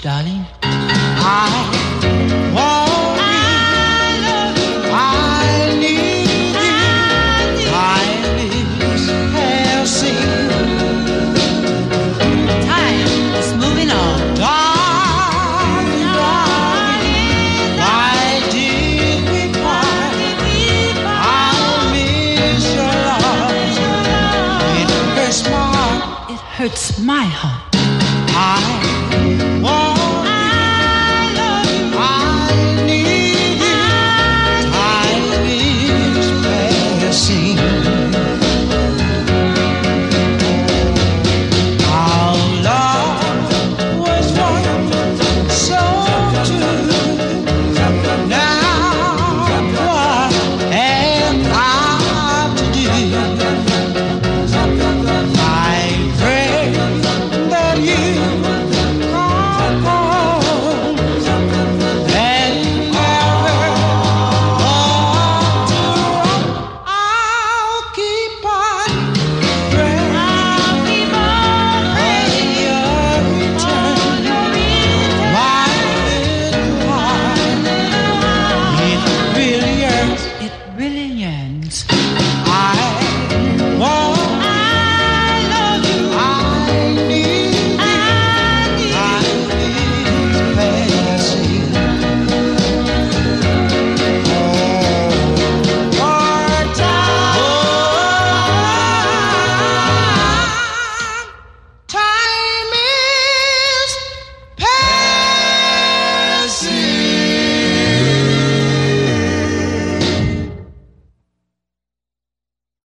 darling. I want you. I need you. My lips have seen. Time is moving on. Darling, darling, why did we part? I miss your love. It hurts my heart. It hurts my heart.